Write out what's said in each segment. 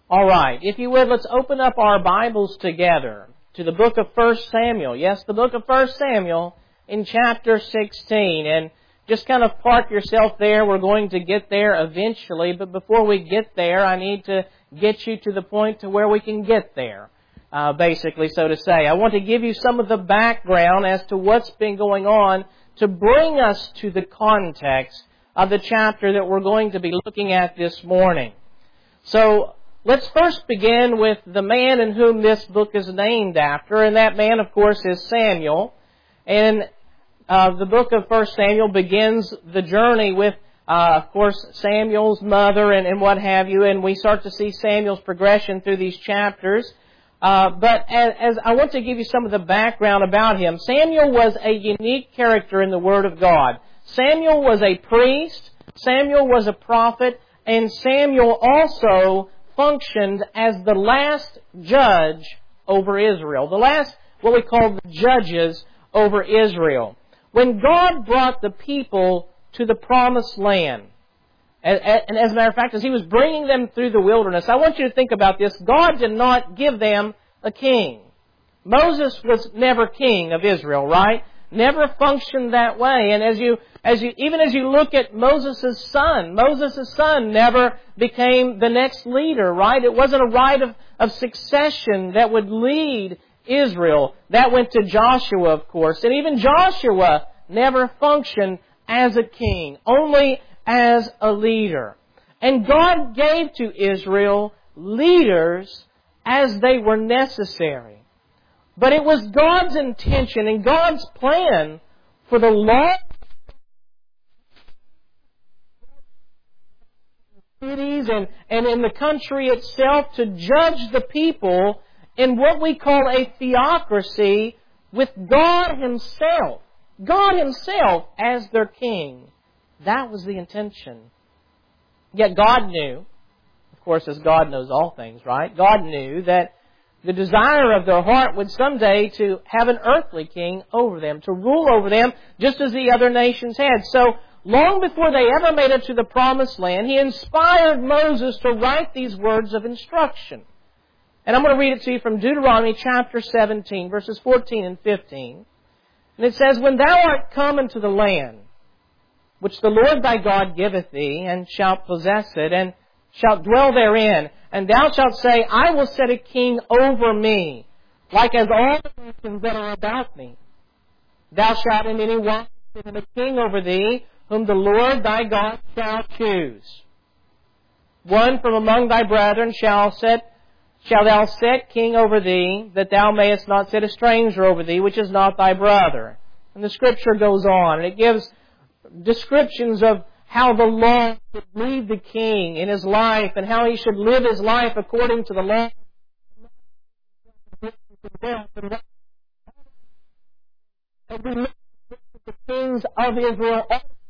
All right, if you would, let's open up our Bibles together to the book of 1 Samuel. Yes, the book of 1 Samuel in chapter 16. And just kind of park yourself there. We're going to get there eventually. But before we get there, I need to get you to the point to where we can get there, basically, so to say. I want to give you some of the background as to what's been going on to bring us to the context of the chapter that we're going to be looking at this morning. So, let's first begin with the man in whom this book is named after, and that man, of course, is Samuel. And the book of 1 Samuel begins the journey with, of course, Samuel's mother and what have you, and we start to see Samuel's progression through these chapters. But as I want to give you some of the background about him, Samuel was a unique character in the Word of God. Samuel was a priest, Samuel was a prophet, and Samuel also functioned as the last judge over Israel. The last, what we call the judges over Israel. When God brought the people to the promised land, and as a matter of fact, as He was bringing them through the wilderness, I want you to think about this. God did not give them a king. Moses was never king of Israel, right? Never functioned that way. And even as you look at Moses' son never became the next leader, right? It wasn't a right of succession that would lead Israel. That went to Joshua, of course. And even Joshua never functioned as a king, only as a leader. And God gave to Israel leaders as they were necessary. But it was God's intention and God's plan for the long cities and in the country itself to judge the people in what we call a theocracy with God Himself. God Himself as their king. That was the intention. Yet God knew, of course, as God knows all things, right? God knew that the desire of their heart would someday to have an earthly king over them, to rule over them, just as the other nations had. So, long before they ever made it to the promised land, He inspired Moses to write these words of instruction. And I'm going to read it to you from Deuteronomy chapter 17, verses 14 and 15. And it says, "When thou art come into the land, which the Lord thy God giveth thee, and shalt possess it, and shalt dwell therein, and thou shalt say, I will set a king over me, like as all the nations that are about me. Thou shalt in any wise set him a king over thee, whom the Lord thy God shall choose. One from among thy brethren shall thou set king over thee, that thou mayest not set a stranger over thee, which is not thy brother." And the Scripture goes on, and it gives descriptions of how the law should lead the king in his life and how he should live his life according to the law. And we look at the kings of Israel,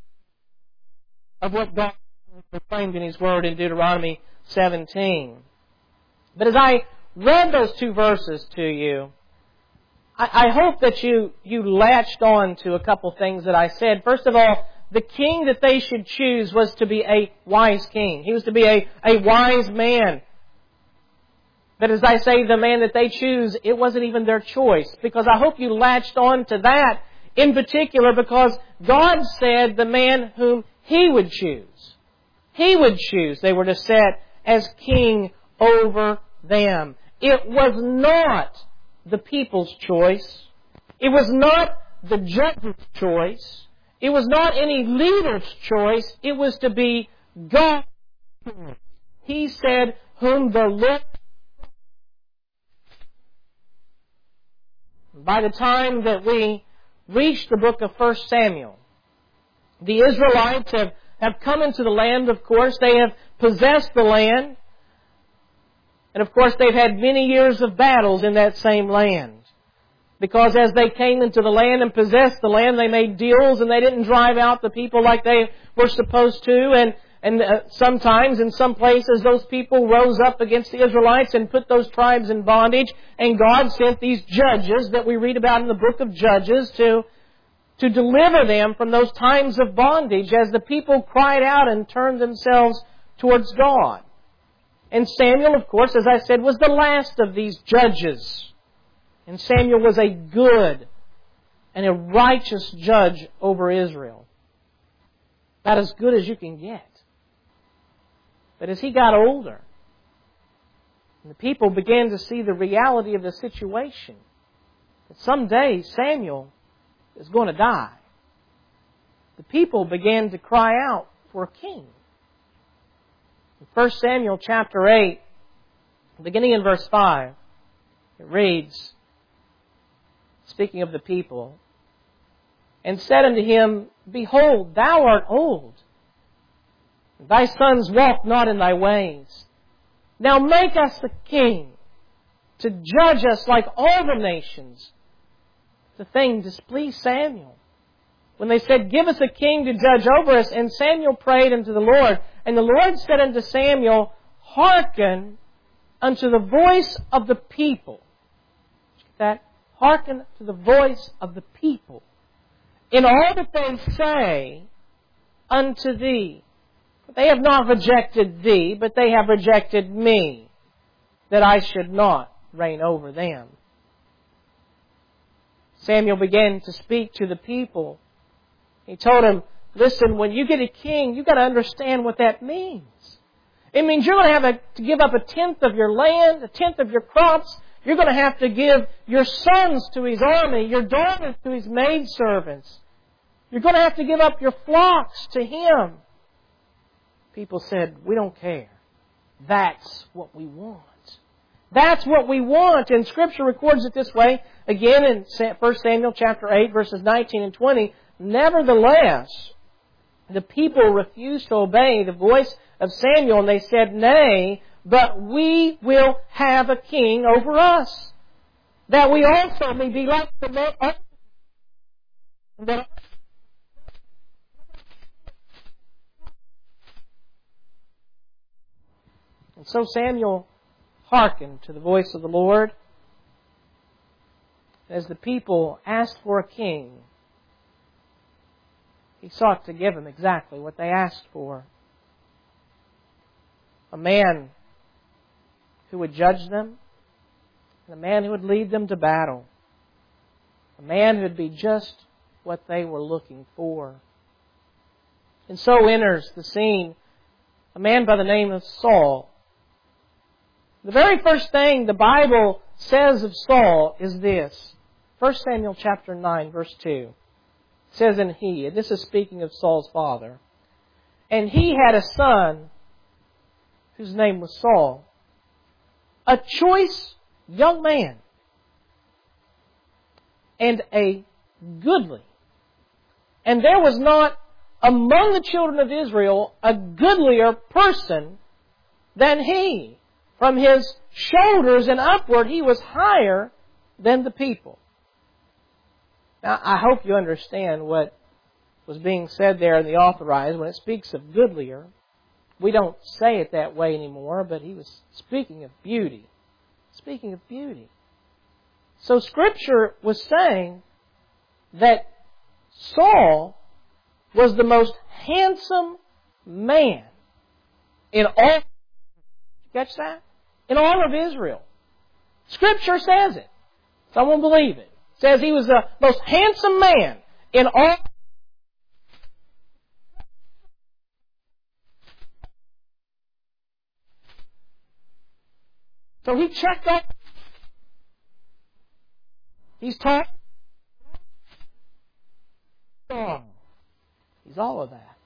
of what God proclaimed in His Word in Deuteronomy 17. But as I read those two verses to you, I hope that you latched on to a couple things that I said. First of all, the king that they should choose was to be a wise king. He was to be a wise man. But as I say, the man that they choose, it wasn't even their choice. Because I hope you latched on to that in particular because God said the man whom He would choose. He would choose. They were to set as king over them. It was not the people's choice. It was not the judge's choice. It was not any leader's choice. It was to be God's choice. He said, whom the Lord... By the time that we reach the book of 1 Samuel, the Israelites have come into the land, of course. They have possessed the land. And of course, they've had many years of battles in that same land. Because as they came into the land and possessed the land, they made deals and they didn't drive out the people like they were supposed to. And sometimes, in some places, those people rose up against the Israelites and put those tribes in bondage. And God sent these judges that we read about in the book of Judges to deliver them from those times of bondage as the people cried out and turned themselves towards God. And Samuel, of course, as I said, was the last of these judges. And Samuel was a good and a righteous judge over Israel. About as good as you can get. But as he got older, and the people began to see the reality of the situation, that someday Samuel is going to die, the people began to cry out for a king. In 1 Samuel chapter 8, beginning in verse 5, it reads, speaking of the people, and said unto him, Behold, thou art old. Thy sons walk not in thy ways. Now make us a king to judge us like all the nations. The thing displeased Samuel. When they said, Give us a king to judge over us, and Samuel prayed unto the Lord. And the Lord said unto Samuel, Hearken unto the voice of the people. That hearken to the voice of the people in all that they say unto thee. They have not rejected thee, but they have rejected me, that I should not reign over them. Samuel began to speak to the people. He told them, listen, when you get a king, you've got to understand what that means. It means you're going to have to give up 1/10 of your land, 1/10 of your crops. You're going to have to give your sons to his army, your daughters to his maidservants. You're going to have to give up your flocks to him. People said, we don't care. That's what we want. That's what we want. And Scripture records it this way. Again in 1 Samuel chapter 8, verses 19 and 20. Nevertheless, the people refused to obey the voice of Samuel, and they said, Nay, but we will have a king over us, that we also may be like the men. And so Samuel hearkened to the voice of the Lord. As the people asked for a king, he sought to give them exactly what they asked for. A man who would judge them, and a man who would lead them to battle. A man who would be just what they were looking for. And so enters the scene a man by the name of Saul. The very first thing the Bible says of Saul is this. 1 Samuel chapter 9, verse 2. It says, and this is speaking of Saul's father, and he had a son whose name was Saul, a choice young man, and a goodly. And there was not among the children of Israel a goodlier person than he. From his shoulders and upward, he was higher than the people. Now, I hope you understand what was being said there in the Authorized when it speaks of goodlier. We don't say it that way anymore, but he was speaking of beauty. Speaking of beauty. So Scripture was saying that Saul was the most handsome man in all. Catch that? In all of Israel. Scripture says it. Someone believe it. It says he was the most handsome man in all. So he checked off. He's tall. He's all of that.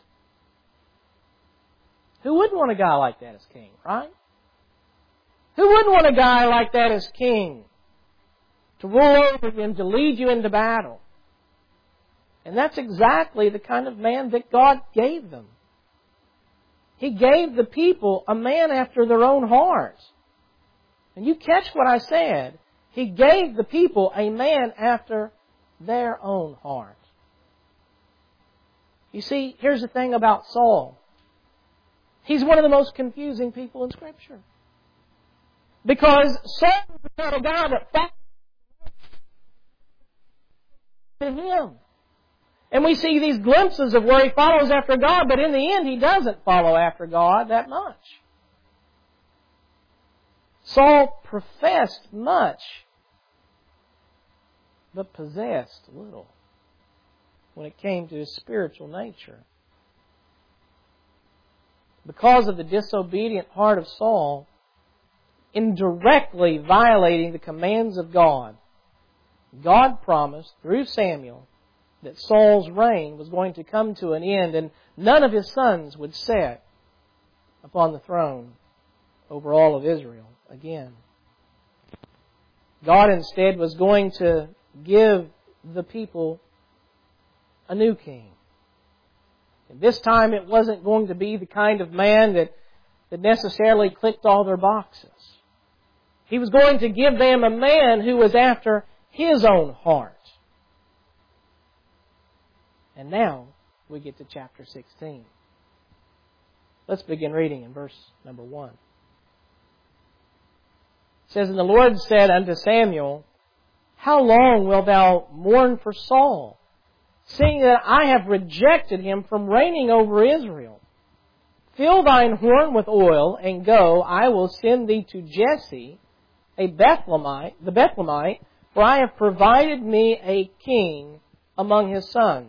Who wouldn't want a guy like that as king, right? Who wouldn't want a guy like that as king? To rule over you and to lead you into battle. And that's exactly the kind of man that God gave them. He gave the people a man after their own heart. And you catch what I said. He gave the people a man after their own heart. You see, here's the thing about Saul. He's one of the most confusing people in Scripture. Because Saul was the kind of guy that followed to him. And we see these glimpses of where he follows after God, but in the end he doesn't follow after God that much. Saul professed much, but possessed little when it came to his spiritual nature. Because of the disobedient heart of Saul, indirectly violating the commands of God, God promised through Samuel that Saul's reign was going to come to an end and none of his sons would sit upon the throne over all of Israel again. God instead was going to give the people a new king. And this time it wasn't going to be the kind of man that necessarily clicked all their boxes. He was going to give them a man who was after His own heart. And now we get to chapter 16. Let's begin reading in verse number 1. It says, And the Lord said unto Samuel, How long wilt thou mourn for Saul, seeing that I have rejected him from reigning over Israel? Fill thine horn with oil, and go, I will send thee to Jesse, the Bethlehemite, for I have provided me a king among his sons.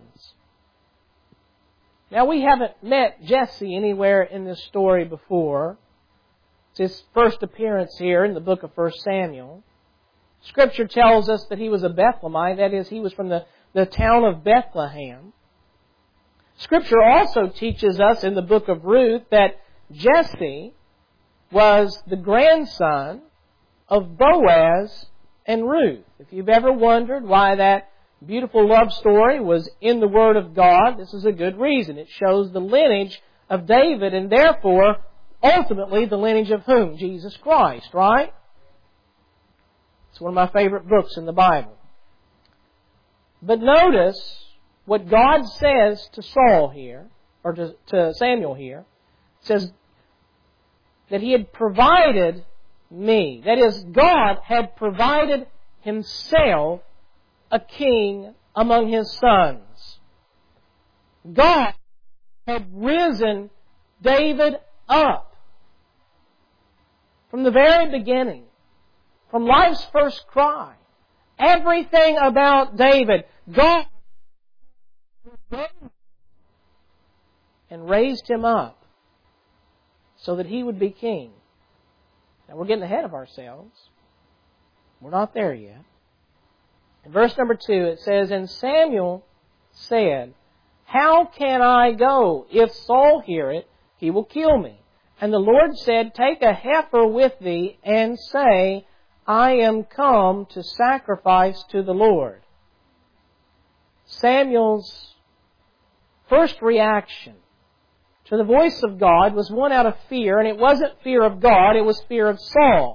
Now, we haven't met Jesse anywhere in this story before. It's his first appearance here in the book of 1 Samuel. Scripture tells us that he was a Bethlehemite, that is, he was from the town of Bethlehem. Scripture also teaches us in the book of Ruth that Jesse was the grandson of Boaz and Ruth. If you've ever wondered why that beautiful love story was in the Word of God, this is a good reason. It shows the lineage of David and therefore, ultimately, the lineage of whom? Jesus Christ, right? It's one of my favorite books in the Bible. But notice what God says to Saul here, or to Samuel here. It says that He had provided me. That is, God had provided Himself a king among His sons. God had risen David up. From the very beginning, from life's first cry, everything about David, God and raised him up so that he would be king. Now we're getting ahead of ourselves. We're not there yet. In verse number 2 it says, And Samuel said, How can I go? If Saul hear it, he will kill me. And the Lord said, Take a heifer with thee, and say, I am come to sacrifice to the Lord. Samuel's first reaction to the voice of God was one out of fear, and it wasn't fear of God, it was fear of Saul.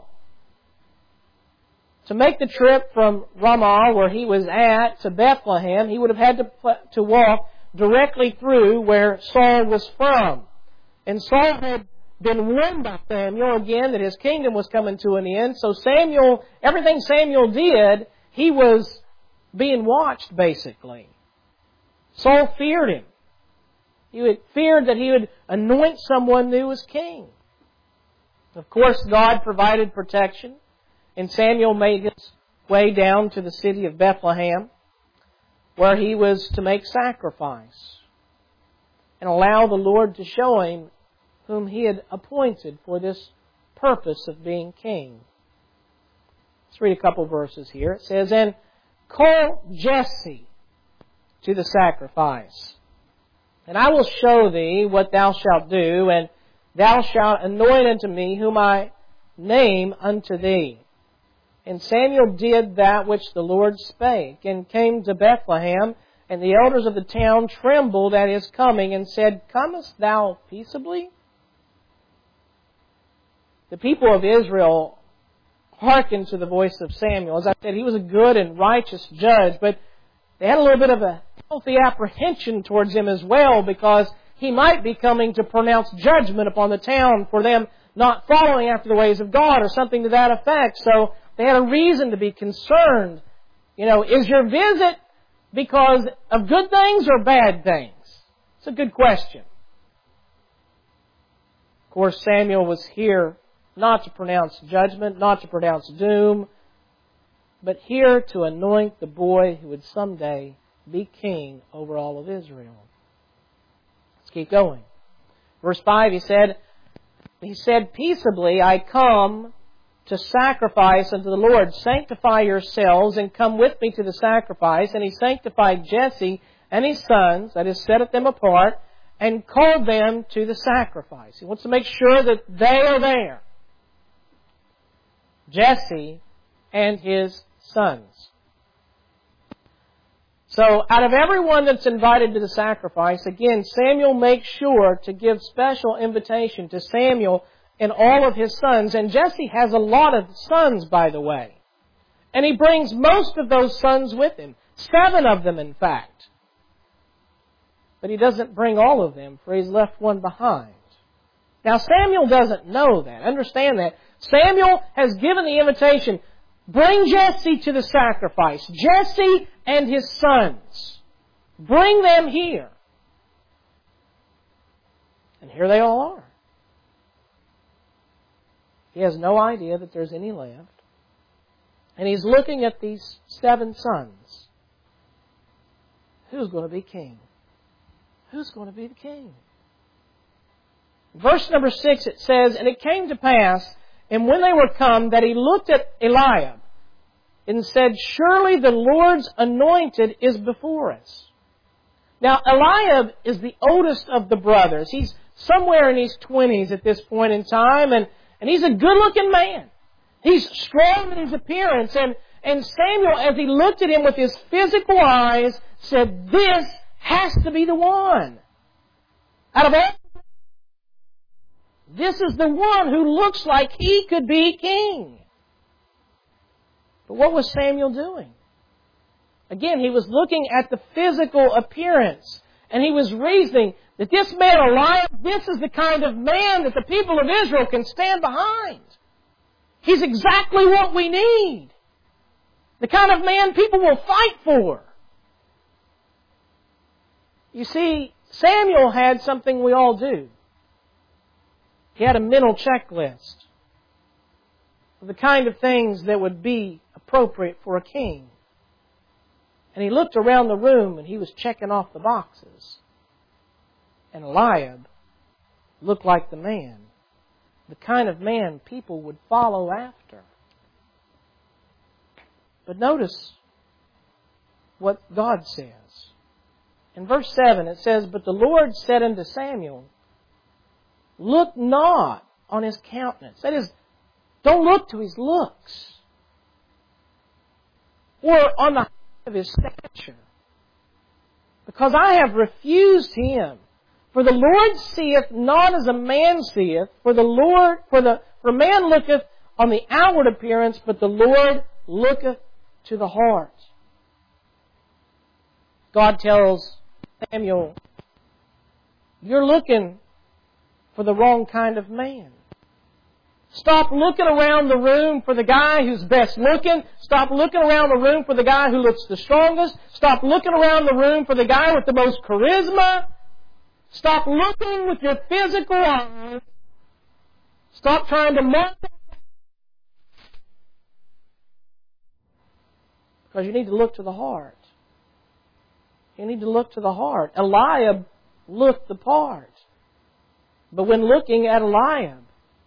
To make the trip from Ramah, where he was at, to Bethlehem, he would have had to walk directly through where Saul was from. And Saul had been warned by Samuel again that his kingdom was coming to an end. So everything Samuel did, he was being watched basically. Saul feared him. He feared that he would anoint someone new as king. Of course, God provided protection, and Samuel made his way down to the city of Bethlehem, where he was to make sacrifice and allow the Lord to show him whom He had appointed for this purpose of being king. Let's read a couple verses here. It says, And call Jesse to the sacrifice, and I will show thee what thou shalt do, and thou shalt anoint unto me whom I name unto thee. And Samuel did that which the Lord spake, and came to Bethlehem, and the elders of the town trembled at his coming, and said, Comest thou peaceably? The people of Israel hearkened to the voice of Samuel. As I said, he was a good and righteous judge, but they had a little bit of a healthy apprehension towards him as well, because he might be coming to pronounce judgment upon the town for them not following after the ways of God or something to that effect. So they had a reason to be concerned. Is your visit because of good things or bad things? It's a good question. Of course, Samuel was here not to pronounce judgment, not to pronounce doom, but here to anoint the boy who would someday be king over all of Israel. Let's keep going. Verse 5, he said, peaceably I come to sacrifice unto the Lord. Sanctify yourselves and come with me to the sacrifice. And he sanctified Jesse and his sons, that is, set them apart, and called them to the sacrifice. He wants to make sure that they are there. Jesse and his sons. So, out of everyone that's invited to the sacrifice, again, Samuel makes sure to give special invitation to Samuel and all of his sons. And Jesse has a lot of sons, by the way. And he brings most of those sons with him. 7 of them, in fact. But he doesn't bring all of them, for he's left one behind. Now, Samuel doesn't know that. Understand that. Samuel has given the invitation, bring Jesse to the sacrifice. Jesse and his sons. Bring them here. And here they all are. He has no idea that there's any left. And he's looking at these 7 sons. Who's going to be king? Who's going to be the king? Verse number 6, it says, and it came to pass, and when they were come, that he looked at Eliab, and said, surely the Lord's anointed is before us. Now, Eliab is the oldest of the brothers. He's somewhere in his 20s at this point in time, and he's a good-looking man. He's strong in his appearance, and Samuel, as he looked at him with his physical eyes, said, this has to be the one. Out of all, this is the one who looks like he could be king. But what was Samuel doing? Again, he was looking at the physical appearance. And he was reasoning that this man, Eliab, this is the kind of man that the people of Israel can stand behind. He's exactly what we need. The kind of man people will fight for. You see, Samuel had something we all do. He had a mental checklist of the kind of things that would be appropriate for a king. And he looked around the room and he was checking off the boxes. And Eliab looked like the man. The kind of man people would follow after. But notice what God says. In verse 7 it says, but the Lord said unto Samuel, look not on his countenance. That is, don't look to his looks. Or on the height of his stature. Because I have refused him. For the Lord seeth not as a man seeth, for man looketh on the outward appearance, but the Lord looketh to the heart. God tells Samuel, you're looking for the wrong kind of man. Stop looking around the room for the guy who's best looking. Stop looking around the room for the guy who looks the strongest. Stop looking around the room for the guy with the most charisma. Stop looking with your physical eyes. Stop trying to mark it. Because you need to look to the heart. You need to look to the heart. Eliab looked the part. But when looking at Eliab,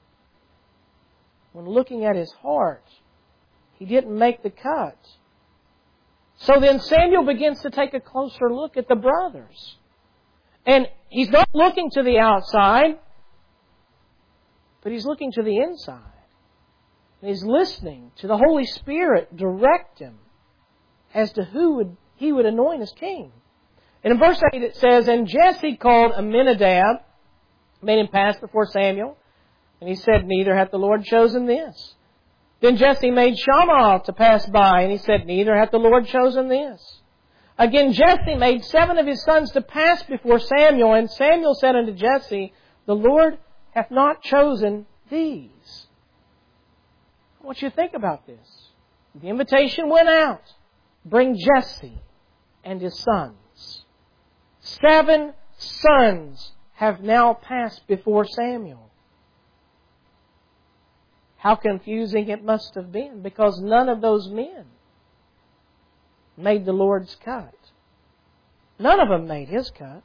when looking at his heart, he didn't make the cut. So then Samuel begins to take a closer look at the brothers. And he's not looking to the outside, but he's looking to the inside. And he's listening to the Holy Spirit direct him as to who he would anoint as king. And in verse 8 it says, and Jesse called Amminadab, made him pass before Samuel. And he said, neither hath the Lord chosen this. Then Jesse made Shammah to pass by, and he said, neither hath the Lord chosen this. Again, Jesse made 7 of his sons to pass before Samuel, and Samuel said unto Jesse, the Lord hath not chosen these. I want you to think about this. The invitation went out. Bring Jesse and his sons. 7 sons have now passed before Samuel. how confusing it must have been, because none of those men made the Lord's cut. None of them made His cut.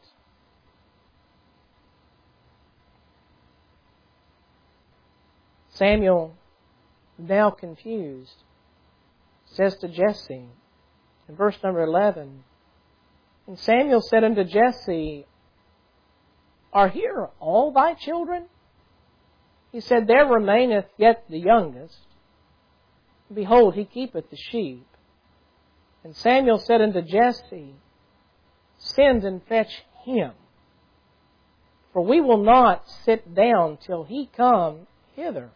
Samuel, now confused, says to Jesse, in verse number 11, "And Samuel said unto Jesse, Are here all thy children? He said, There remaineth yet the youngest. Behold, he keepeth the sheep. And Samuel said unto Jesse, Send and fetch him, for we will not sit down till he come hither."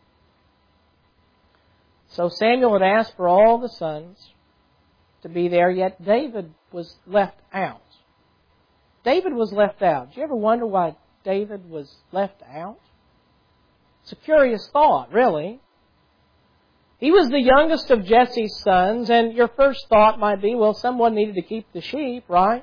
So Samuel had asked for all the sons to be there, yet David was left out. David was left out. Do you ever wonder why David was left out? It's a curious thought, really. He was the youngest of Jesse's sons, and your first thought might be, well, someone needed to keep the sheep, right?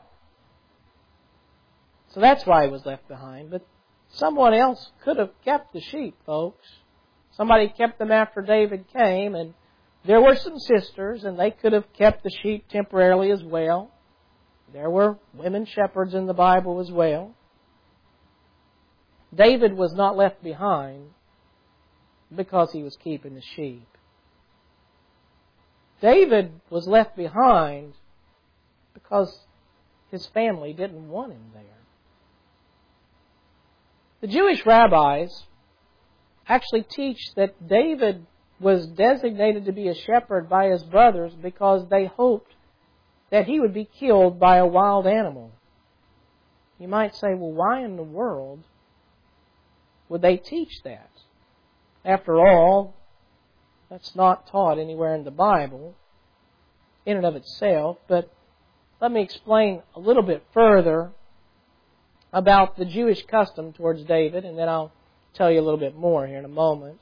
So that's why he was left behind. But someone else could have kept the sheep, folks. Somebody kept them after David came, and there were some sisters, and they could have kept the sheep temporarily as well. There were women shepherds in the Bible as well. David was not left behind because he was keeping the sheep. David was left behind because his family didn't want him there. The Jewish rabbis actually teach that David was designated to be a shepherd by his brothers because they hoped that he would be killed by a wild animal. You might say, well, why in the world would they teach that? After all, that's not taught anywhere in the Bible in and of itself. But let me explain a little bit further about the Jewish custom towards David, and then I'll tell you a little bit more here in a moment.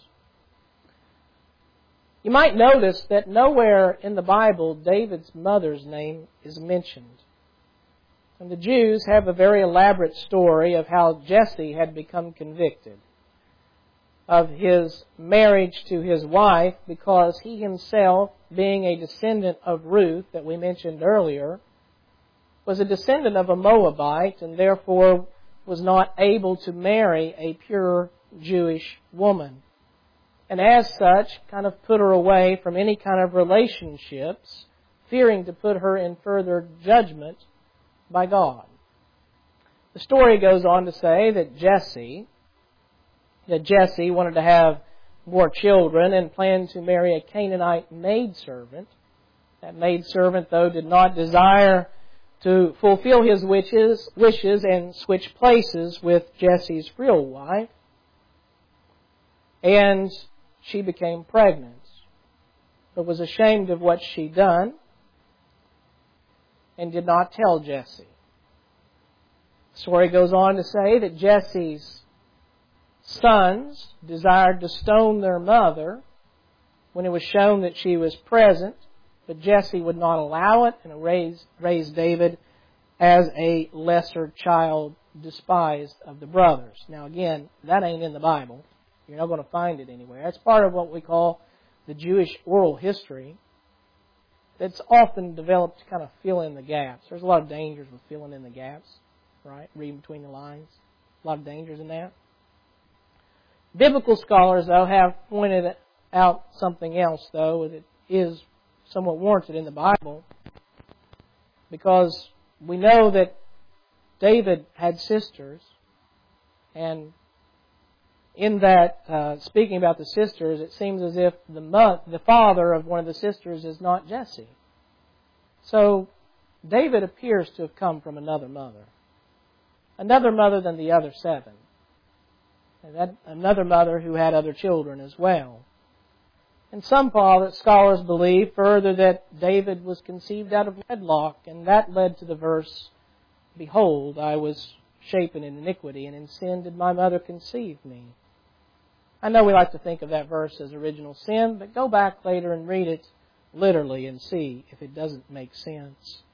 You might notice that nowhere in the Bible David's mother's name is mentioned. And the Jews have a very elaborate story of how Jesse had become convicted of his marriage to his wife because he himself, being a descendant of Ruth that we mentioned earlier, was a descendant of a Moabite and therefore was not able to marry a pure Jewish woman. And as such, kind of put her away from any kind of relationships, fearing to put her in further judgment by God. The story goes on to say that Jesse wanted to have more children and planned to marry a Canaanite maidservant. That maidservant, though, did not desire to fulfill his wishes and switch places with Jesse's real wife. And she became pregnant, but was ashamed of what she'd done and did not tell Jesse. The story goes on to say that Jesse's sons desired to stone their mother when it was shown that she was present, but Jesse would not allow it and raised David as a lesser child, despised of the brothers. Now again, that ain't in the Bible. You're not going to find it anywhere. It's part of what we call the Jewish oral history that's often developed to kind of fill in the gaps. There's a lot of dangers with filling in the gaps, right? Reading between the lines. A lot of dangers in that. Biblical scholars, though, have pointed out something else, though, that is somewhat warranted in the Bible, because we know that David had sisters, and in that, speaking about the sisters, it seems as if the father of one of the sisters is not Jesse. So David appears to have come from another mother than the other seven. And that another mother who had other children as well. And some scholars believe further that David was conceived out of wedlock, and that led to the verse, "Behold, I was shapen in iniquity, and in sin did my mother conceive me." I know we like to think of that verse as original sin, but go back later and read it literally and see if it doesn't make sense.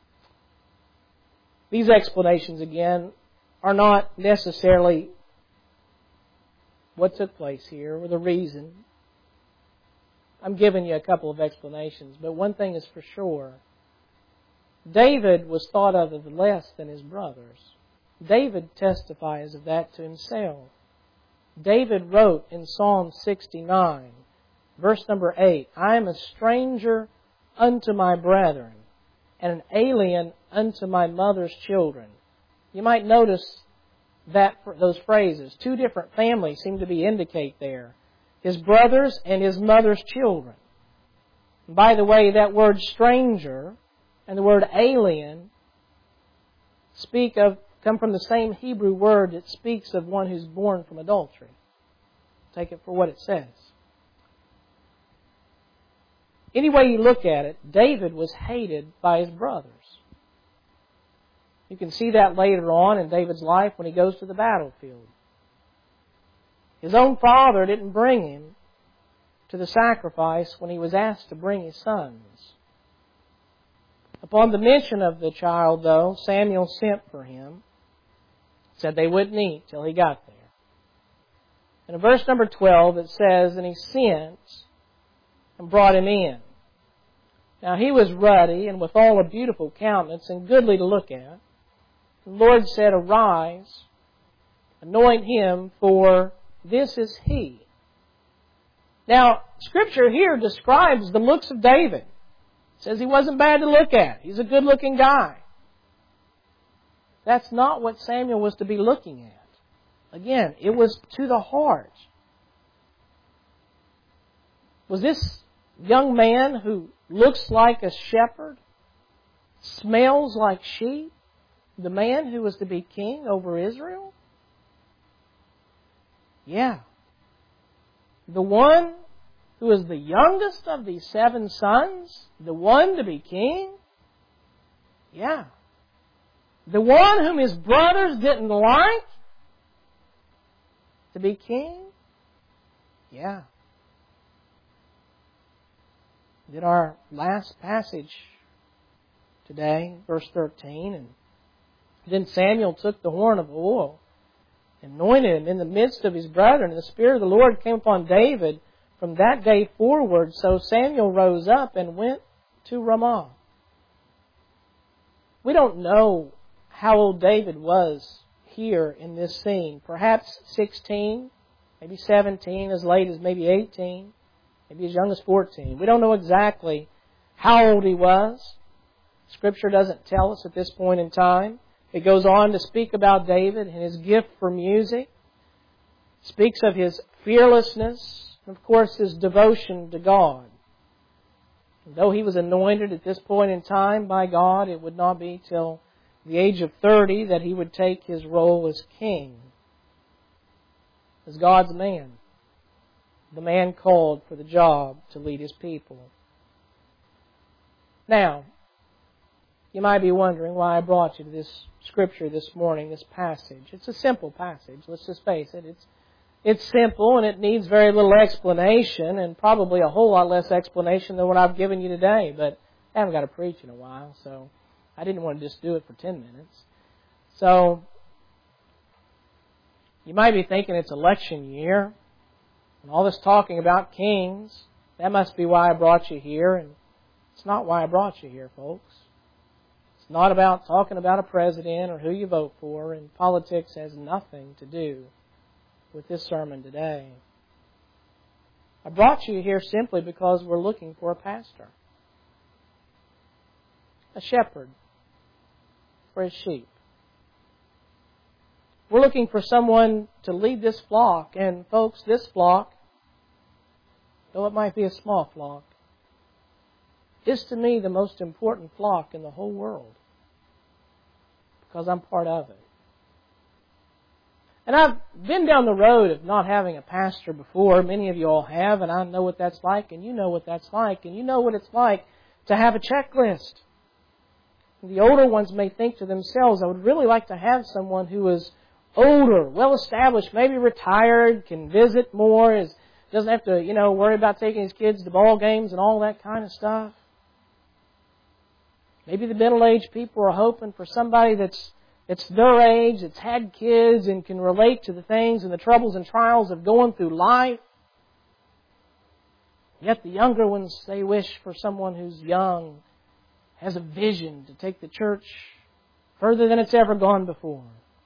These explanations, again, are not necessarily what took place here or the reason I'm giving you a couple of explanations, but one thing is for sure. David was thought of as less than his brothers. David testifies of that to himself. David wrote in Psalm 69, verse number 8, I am a stranger unto my brethren, and an alien unto my mother's children. You might notice that those phrases. Two different families seem to be indicate there. His brothers and his mother's children. And by the way, that word stranger and the word alien come from the same Hebrew word that speaks of one who's born from adultery. Take it for what it says. Any way you look at it, David was hated by his brothers. You can see that later on in David's life when he goes to the battlefield. His own father didn't bring him to the sacrifice when he was asked to bring his sons. Upon the mention of the child, though, Samuel sent for him, said they wouldn't eat till he got there. And in verse number 12 it says, and he sent and brought him in. Now he was ruddy and withal a beautiful countenance and goodly to look at. The Lord said, arise, anoint him, for this is he. Now, Scripture here describes the looks of David. It says he wasn't bad to look at. He's a good-looking guy. That's not what Samuel was to be looking at. Again, it was to the heart. Was this young man who looks like a shepherd, smells like sheep, the man who was to be king over Israel? Yeah. The one who is the youngest of these 7 sons, the one to be king? Yeah. The one whom his brothers didn't like to be king? Yeah. Did our last passage today, verse 13, and then Samuel took the horn of oil, anointed him in the midst of his brethren, and the Spirit of the Lord came upon David from that day forward. So Samuel rose up and went to Ramah. We don't know how old David was here in this scene. Perhaps 16, maybe 17, as late as maybe 18, maybe as young as 14. We don't know exactly how old he was. Scripture doesn't tell us at this point in time. It goes on to speak about David and his gift for music. It speaks of his fearlessness and, of course, his devotion to God. And though he was anointed at this point in time by God, it would not be till the age of 30 that he would take his role as king, as God's man, the man called for the job to lead his people. Now, you might be wondering why I brought you to this scripture this morning, this passage. It's a simple passage, let's just face it. It's simple and it needs very little explanation, and probably a whole lot less explanation than what I've given you today. But I haven't got to preach in a while, so I didn't want to just do it for 10 minutes. So, you might be thinking it's election year, and all this talking about kings, that must be why I brought you here, and it's not why I brought you here, folks. It's not about talking about a president or who you vote for, and politics has nothing to do with this sermon today. I brought you here simply because we're looking for a pastor, a shepherd for his sheep. We're looking for someone to lead this flock, and folks, this flock, though it might be a small flock, is to me the most important flock in the whole world, because I'm part of it. And I've been down the road of not having a pastor before. Many of you all have, and I know what that's like, and you know what that's like, and you know what it's like to have a checklist. The older ones may think to themselves, I would really like to have someone who is older, well-established, maybe retired, can visit more, doesn't have to, worry about taking his kids to ball games and all that kind of stuff. Maybe the middle-aged people are hoping for somebody that's their age, that's had kids and can relate to the things and the troubles and trials of going through life. Yet the younger ones, they wish for someone who's young, has a vision to take the church further than it's ever gone before.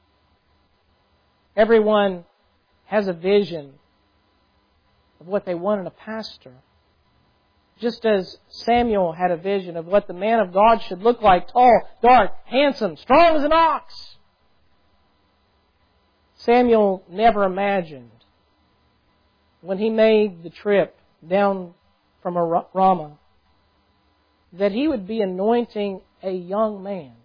Everyone has a vision of what they want in a pastor. Just as Samuel had a vision of what the man of God should look like, tall, dark, handsome, strong as an ox. Samuel never imagined when he made the trip down from Ramah that he would be anointing a young man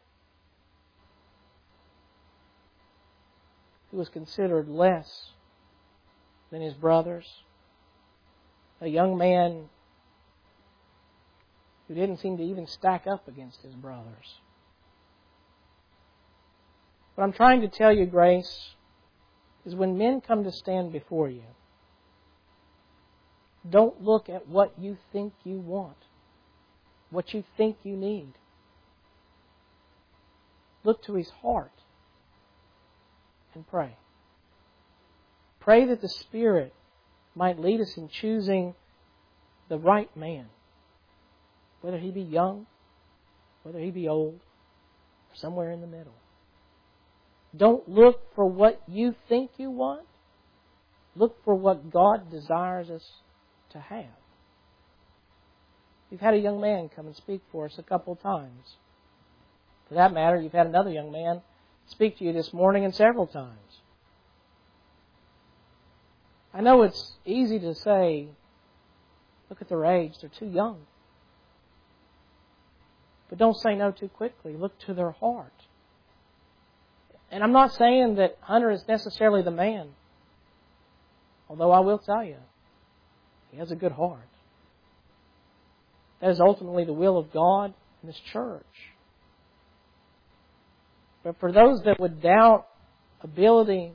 who was considered less than his brothers, a young man who didn't seem to even stack up against his brothers. What I'm trying to tell you, Grace, is when men come to stand before you, don't look at what you think you want, what you think you need. Look to his heart and pray. Pray that the Spirit might lead us in choosing the right man, whether he be young, whether he be old, or somewhere in the middle. Don't look for what you think you want. Look for what God desires us to have. We've had a young man come and speak for us a couple of times. For that matter, you've had another young man speak to you this morning and several times. I know it's easy to say, look at their age, they're too young. But don't say no too quickly. Look to their heart. And I'm not saying that Hunter is necessarily the man. Although I will tell you, he has a good heart. That is ultimately the will of God in this church. But for those that would doubt ability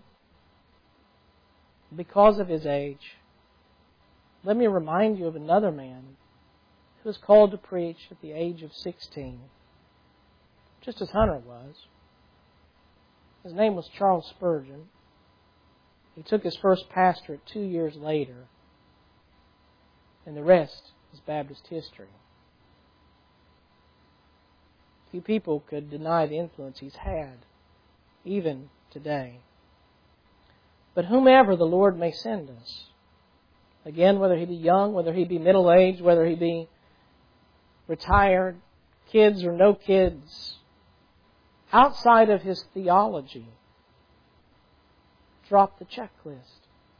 because of his age, let me remind you of another man who was called to preach at the age of 16, just as Hunter was. His name was Charles Spurgeon. He took his first pastorate 2 years later, and the rest is Baptist history. Few people could deny the influence he's had, even today. But whomever the Lord may send us, again, whether he be young, whether he be middle-aged, whether he be retired, kids or no kids, outside of his theology, drop the checklist.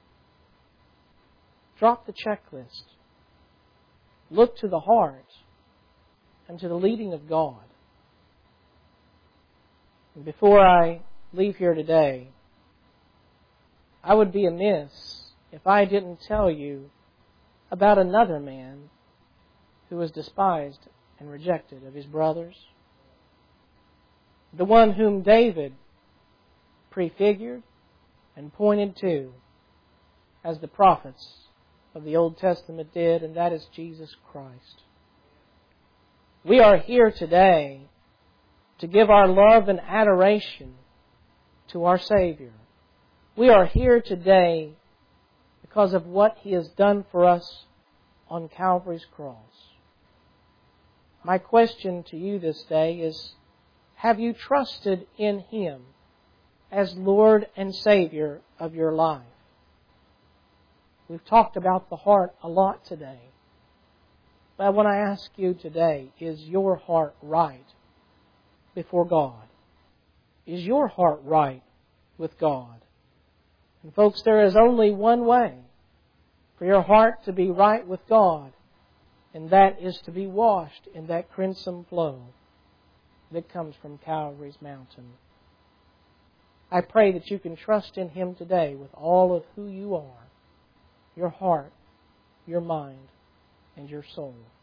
Drop the checklist. Look to the heart and to the leading of God. And before I leave here today, I would be amiss if I didn't tell you about another man who was despised and rejected of his brothers. The one whom David prefigured and pointed to as the prophets of the Old Testament did, and that is Jesus Christ. We are here today to give our love and adoration to our Savior. We are here today because of what He has done for us on Calvary's cross. My question to you this day is, have you trusted in Him as Lord and Savior of your life? We've talked about the heart a lot today. But I want to ask you today, is your heart right before God? Is your heart right with God? And folks, there is only one way for your heart to be right with God, and that is to be washed in that crimson flow that comes from Calvary's mountain. I pray that you can trust in Him today with all of who you are, your heart, your mind, and your soul.